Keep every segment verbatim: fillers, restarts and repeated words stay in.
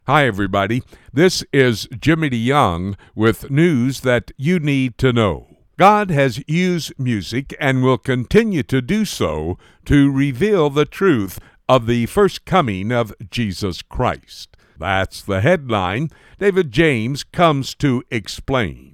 Hi, everybody. This is Jimmy DeYoung with news that you need to know. God has used music and will continue to do so to reveal the truth of the first coming of Jesus Christ. That's the headline. David James comes to explain.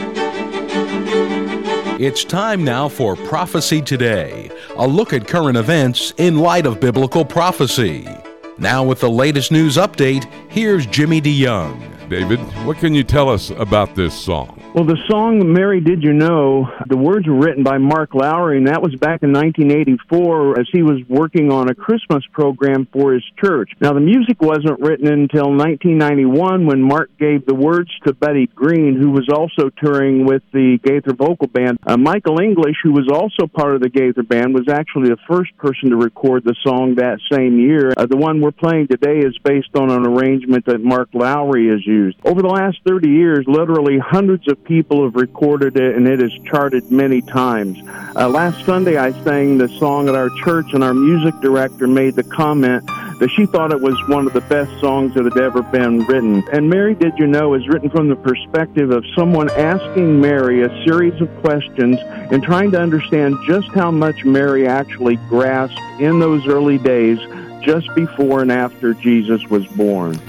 It's time now for Prophecy Today, a look at current events in light of biblical prophecy. Now with the latest news update, here's Jimmy DeYoung. David, what can you tell us about this song? Well, the song, Mary Did You Know, the words were written by Mark Lowry, and that was back in nineteen eighty-four as he was working on a Christmas program for his church. Now, the music wasn't written until nineteen ninety-one when Mark gave the words to Betty Green, who was also touring with the Gaither Vocal Band. Uh, Michael English, who was also part of the Gaither Band, was actually the first person to record the song that same year. Uh, the one we're playing today is based on an arrangement that Mark Lowry has used. Over the last thirty years, literally hundreds of people have recorded it, and it has charted many times. Uh, last Sunday, I sang the song at our church, and our music director made the comment that she thought it was one of the best songs that had ever been written. And Mary Did You Know is written from the perspective of someone asking Mary a series of questions and trying to understand just how much Mary actually grasped in those early days, just before and after Jesus was born.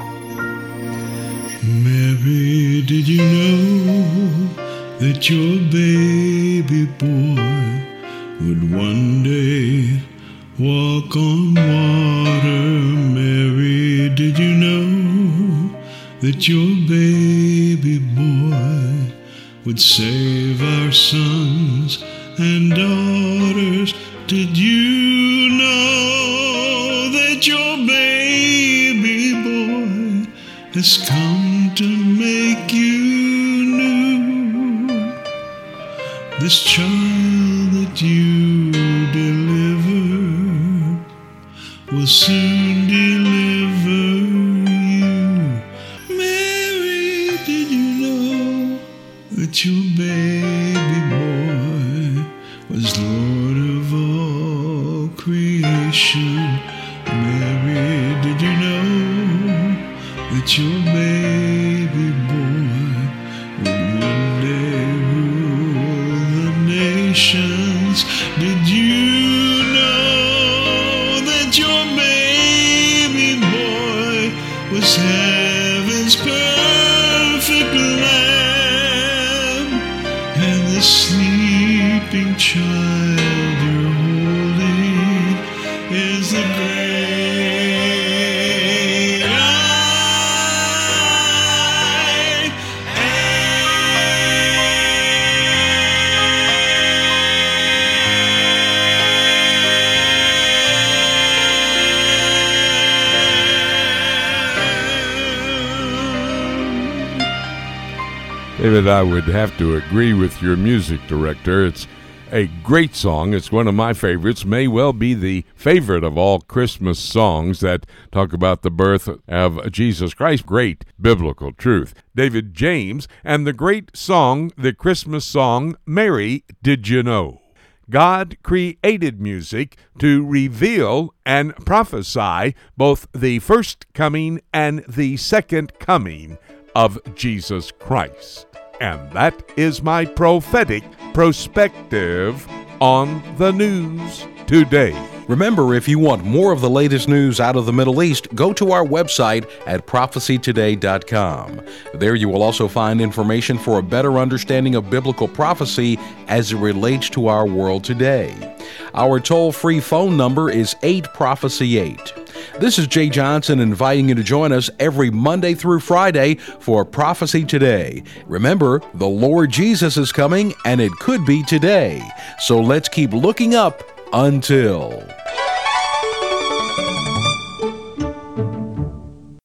Mary, did you know that your baby boy would one day walk on water? Mary, did you know that your baby boy would save our sons and daughters? Did you know that your baby boy has come to make you new? This child that you deliver will soon deliver you. Mary, did you know that your baby boy was Lord of all creation? Mary, did you know that your baby boy would one day rule the nations? Did you know that your baby boy was heaven's perfect lamb, and the sleeping child you're holding is the great David, I would have to agree with your music director. It's a great song. It's one of my favorites, may well be the favorite of all Christmas songs that talk about the birth of Jesus Christ. Great biblical truth. David James and the great song, the Christmas song, Mary, Did You Know? God created music to reveal and prophesy both the first coming and the second coming of Jesus Christ. And that is my prophetic perspective on the news today. Remember, if you want more of the latest news out of the Middle East, go to our website at prophecy today dot com. There you will also find information for a better understanding of biblical prophecy as it relates to our world today. Our toll-free phone number is eight prophecy eight. This is Jay Johnson inviting you to join us every Monday through Friday for Prophecy Today. Remember, the Lord Jesus is coming, and it could be today. So let's keep looking up until...